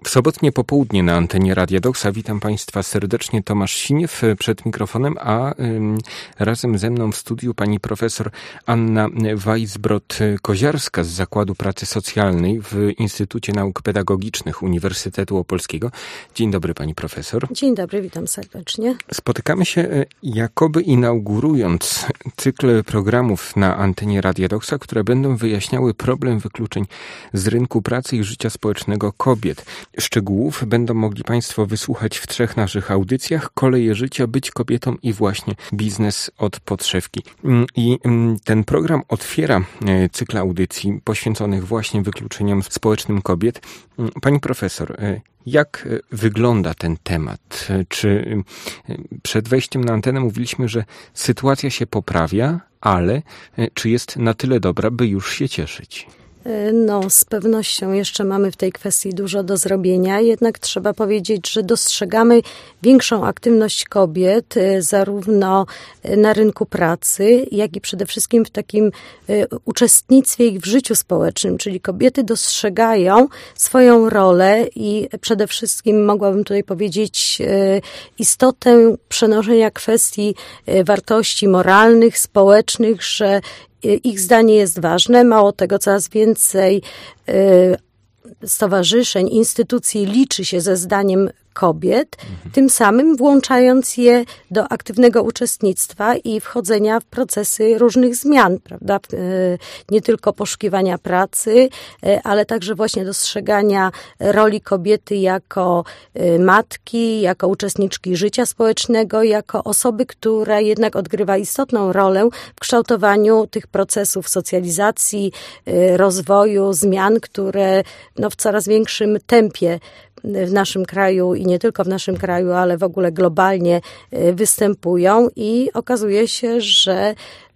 W sobotnie popołudnie na antenie Radia Doksa witam Państwa serdecznie. Tomasz Siniew przed mikrofonem, a razem ze mną w studiu pani profesor Anna Weisbrod-Koziarska z Zakładu Pracy Socjalnej w Instytucie Nauk Pedagogicznych Uniwersytetu Opolskiego. Dzień dobry pani profesor. Dzień dobry, witam serdecznie. Spotykamy się jakoby inaugurując cykl programów na antenie Radia Doksa, które będą wyjaśniały problem wykluczeń z rynku pracy i życia społecznego kobiet. Szczegółów będą mogli Państwo wysłuchać w 3 naszych audycjach: Koleje życia, Być kobietą i właśnie Biznes od podszewki. I ten program otwiera cykl audycji poświęconych właśnie wykluczeniom społecznym kobiet. Pani profesor, jak wygląda ten temat? Czy przed wejściem na antenę mówiliśmy, że sytuacja się poprawia, ale czy jest na tyle dobra, by już się cieszyć? No, z pewnością jeszcze mamy w tej kwestii dużo do zrobienia, jednak trzeba powiedzieć, że dostrzegamy większą aktywność kobiet zarówno na rynku pracy, jak i przede wszystkim w takim uczestnictwie ich w życiu społecznym, czyli kobiety dostrzegają swoją rolę i przede wszystkim mogłabym tutaj powiedzieć istotę przenoszenia kwestii wartości moralnych, społecznych, że ich zdanie jest ważne. Mało tego, coraz więcej stowarzyszeń, instytucji liczy się ze zdaniem kobiet, tym samym włączając je do aktywnego uczestnictwa i wchodzenia w procesy różnych zmian, prawda? Nie tylko poszukiwania pracy, ale także właśnie dostrzegania roli kobiety jako matki, jako uczestniczki życia społecznego, jako osoby, która jednak odgrywa istotną rolę w kształtowaniu tych procesów socjalizacji, rozwoju, zmian, które w coraz większym tempie w naszym kraju i nie tylko w naszym kraju, ale w ogóle globalnie występują i okazuje się, że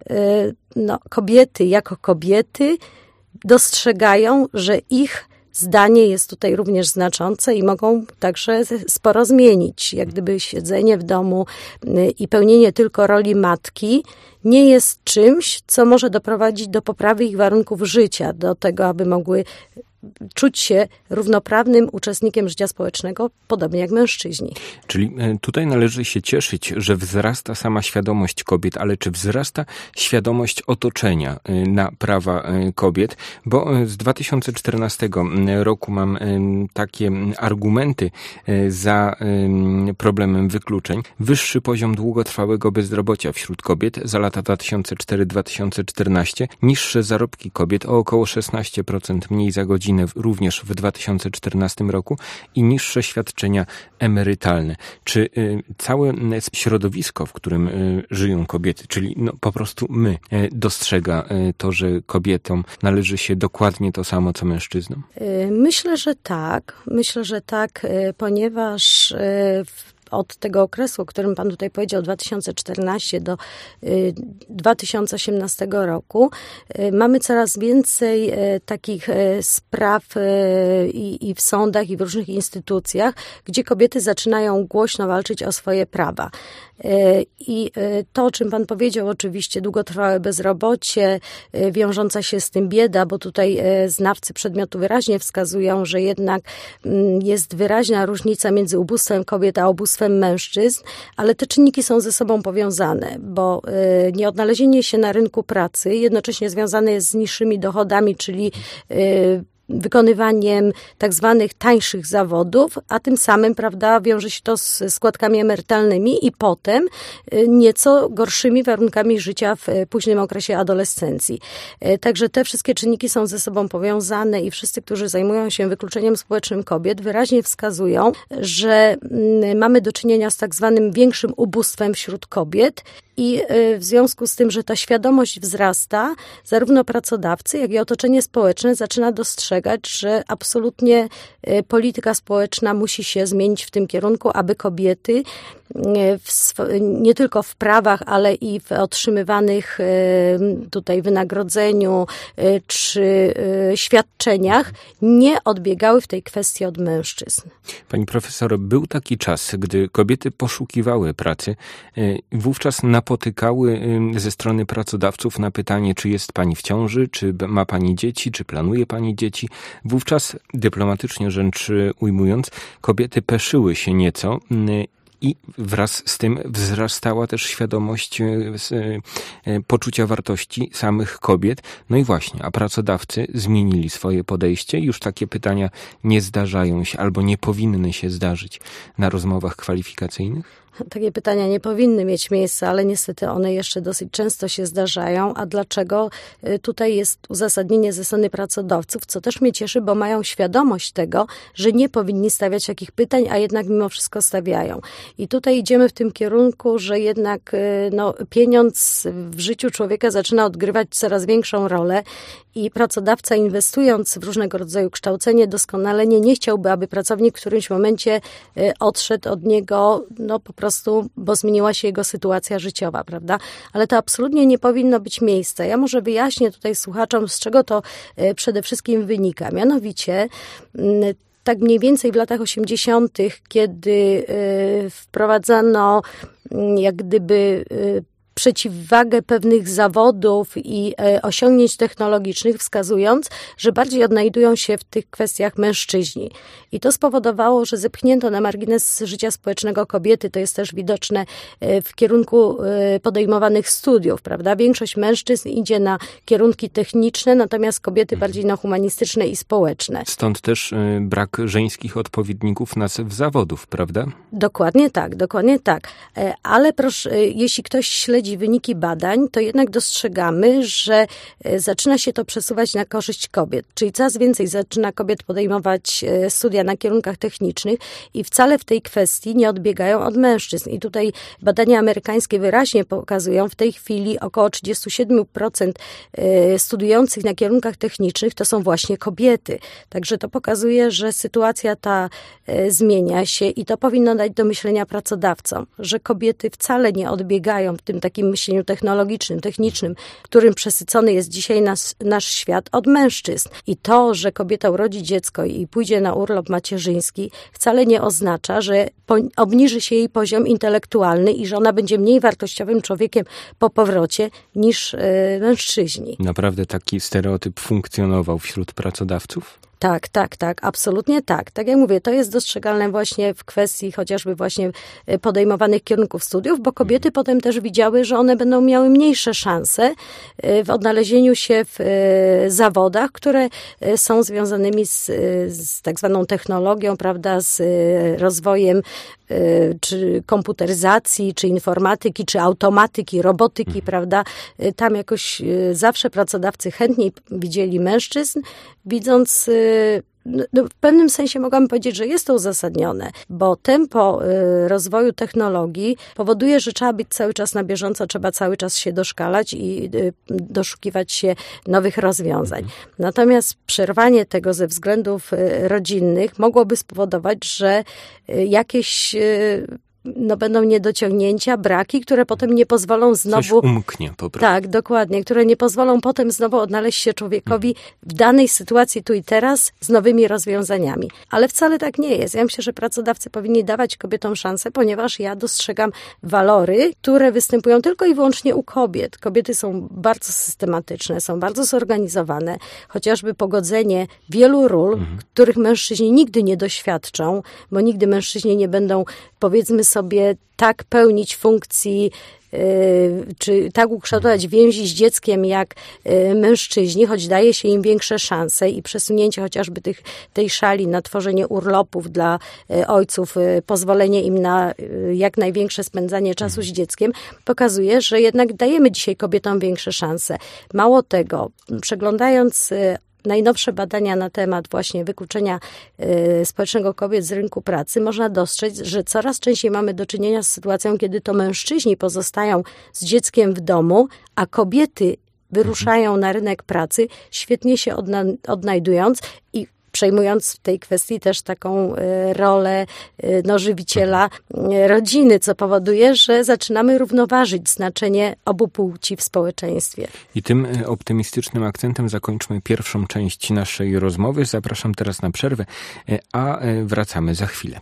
kobiety jako kobiety dostrzegają, że ich zdanie jest tutaj również znaczące i mogą także sporo zmienić. Jak gdyby siedzenie w domu i pełnienie tylko roli matki nie jest czymś, co może doprowadzić do poprawy ich warunków życia, do tego, aby mogły czuć się równoprawnym uczestnikiem życia społecznego, podobnie jak mężczyźni. Czyli tutaj należy się cieszyć, że wzrasta sama świadomość kobiet, ale czy wzrasta świadomość otoczenia na prawa kobiet? Bo z 2014 roku mam takie argumenty za problemem wykluczeń. Wyższy poziom długotrwałego bezrobocia wśród kobiet za lata 2004-2014, niższe zarobki kobiet o około 16% mniej za godzinę również w 2014 roku i niższe świadczenia emerytalne. Czy całe środowisko, w którym żyją kobiety, czyli po prostu my, dostrzega to, że kobietom należy się dokładnie to samo, co mężczyznom? Myślę, że tak, ponieważ od tego okresu, o którym pan tutaj powiedział, 2014 do 2018 roku, mamy coraz więcej takich spraw i w sądach, i w różnych instytucjach, gdzie kobiety zaczynają głośno walczyć o swoje prawa. I to, o czym pan powiedział, oczywiście długotrwałe bezrobocie, wiążąca się z tym bieda, bo tutaj znawcy przedmiotu wyraźnie wskazują, że jednak jest wyraźna różnica między ubóstwem kobiet a ubóstwem mężczyzn, ale te czynniki są ze sobą powiązane, bo nieodnalezienie się na rynku pracy jednocześnie związane jest z niższymi dochodami, czyli wykonywaniem tak zwanych tańszych zawodów, a tym samym, prawda, wiąże się to z składkami emerytalnymi i potem nieco gorszymi warunkami życia w późnym okresie adolescencji. Także te wszystkie czynniki są ze sobą powiązane i wszyscy, którzy zajmują się wykluczeniem społecznym kobiet, wyraźnie wskazują, że mamy do czynienia z tak zwanym większym ubóstwem wśród kobiet i w związku z tym, że ta świadomość wzrasta, zarówno pracodawcy, jak i otoczenie społeczne zaczyna dostrzegać, że absolutnie polityka społeczna musi się zmienić w tym kierunku, aby kobiety nie tylko w prawach, ale i w otrzymywanych tutaj wynagrodzeniu czy świadczeniach nie odbiegały w tej kwestii od mężczyzn. Pani profesor, był taki czas, gdy kobiety poszukiwały pracy, wówczas napotykały ze strony pracodawców na pytanie, czy jest pani w ciąży, czy ma pani dzieci, czy planuje pani dzieci. Wówczas, dyplomatycznie rzecz ujmując, kobiety peszyły się nieco i wraz z tym wzrastała też świadomość poczucia wartości samych kobiet. No i właśnie, a pracodawcy zmienili swoje podejście. Już takie pytania nie zdarzają się albo nie powinny się zdarzyć na rozmowach kwalifikacyjnych? Takie pytania nie powinny mieć miejsca, ale niestety one jeszcze dosyć często się zdarzają. A dlaczego? Tutaj jest uzasadnienie ze strony pracodawców, co też mnie cieszy, bo mają świadomość tego, że nie powinni stawiać takich pytań, a jednak mimo wszystko stawiają. I tutaj idziemy w tym kierunku, że jednak pieniądz w życiu człowieka zaczyna odgrywać coraz większą rolę i pracodawca, inwestując w różnego rodzaju kształcenie, doskonalenie, nie chciałby, aby pracownik w którymś momencie odszedł od niego, po prostu, bo zmieniła się jego sytuacja życiowa, prawda? Ale to absolutnie nie powinno być miejsce. Ja może wyjaśnię tutaj słuchaczom, z czego to przede wszystkim wynika. Mianowicie, tak mniej więcej w latach 80., kiedy wprowadzano jak gdyby przeciwwagę pewnych zawodów i osiągnięć technologicznych, wskazując, że bardziej odnajdują się w tych kwestiach mężczyźni. I to spowodowało, że zepchnięto na margines życia społecznego kobiety. To jest też widoczne w kierunku podejmowanych studiów, prawda? Większość mężczyzn idzie na kierunki techniczne, natomiast kobiety bardziej na humanistyczne i społeczne. Stąd też brak żeńskich odpowiedników nazw zawodów, prawda? Dokładnie tak. Ale proszę, jeśli ktoś śledzi wyniki badań, to jednak dostrzegamy, że zaczyna się to przesuwać na korzyść kobiet. Czyli coraz więcej zaczyna kobiet podejmować studia na kierunkach technicznych i wcale w tej kwestii nie odbiegają od mężczyzn. I tutaj badania amerykańskie wyraźnie pokazują, w tej chwili około 37% studiujących na kierunkach technicznych to są właśnie kobiety. Także to pokazuje, że sytuacja ta zmienia się i to powinno dać do myślenia pracodawcom, że kobiety wcale nie odbiegają w tym takim myśleniu technologicznym, technicznym, którym przesycony jest dzisiaj nasz świat, od mężczyzn. I to, że kobieta urodzi dziecko i pójdzie na urlop macierzyński, wcale nie oznacza, że obniży się jej poziom intelektualny i że ona będzie mniej wartościowym człowiekiem po powrocie niż mężczyźni. Naprawdę taki stereotyp funkcjonował wśród pracodawców? Tak, absolutnie tak. Tak jak mówię, to jest dostrzegalne właśnie w kwestii chociażby właśnie podejmowanych kierunków studiów, bo kobiety potem też widziały, że one będą miały mniejsze szanse w odnalezieniu się w zawodach, które są związanymi z tak zwaną technologią, prawda, z rozwojem czy komputeryzacji, czy informatyki, czy automatyki, robotyki, prawda. Tam jakoś zawsze pracodawcy chętniej widzieli mężczyzn, widząc, w pewnym sensie mogłabym powiedzieć, że jest to uzasadnione, bo tempo rozwoju technologii powoduje, że trzeba być cały czas na bieżąco, trzeba cały czas się doszkalać i doszukiwać się nowych rozwiązań. Natomiast przerwanie tego ze względów rodzinnych mogłoby spowodować, że jakieś będą niedociągnięcia, braki, które potem nie pozwolą znowu... Coś umknie po prostu. Tak, dokładnie, które nie pozwolą potem znowu odnaleźć się człowiekowi w danej sytuacji tu i teraz z nowymi rozwiązaniami. Ale wcale tak nie jest. Ja myślę, że pracodawcy powinni dawać kobietom szansę, ponieważ ja dostrzegam walory, które występują tylko i wyłącznie u kobiet. Kobiety są bardzo systematyczne, są bardzo zorganizowane. Chociażby pogodzenie wielu ról, których mężczyźni nigdy nie doświadczą, bo nigdy mężczyźni nie będą, powiedzmy sobie, tak pełnić funkcji, czy tak ukształtować więzi z dzieckiem jak mężczyźni, choć daje się im większe szanse i przesunięcie chociażby tej szali na tworzenie urlopów dla ojców, pozwolenie im na jak największe spędzanie czasu z dzieckiem, pokazuje, że jednak dajemy dzisiaj kobietom większe szanse. Mało tego, przeglądając najnowsze badania na temat właśnie wykluczenia społecznego kobiet z rynku pracy, można dostrzec, że coraz częściej mamy do czynienia z sytuacją, kiedy to mężczyźni pozostają z dzieckiem w domu, a kobiety wyruszają na rynek pracy, świetnie się odnajdując i przejmując w tej kwestii też taką rolę żywiciela rodziny, co powoduje, że zaczynamy równoważyć znaczenie obu płci w społeczeństwie. I tym optymistycznym akcentem zakończmy pierwszą część naszej rozmowy. Zapraszam teraz na przerwę, a wracamy za chwilę.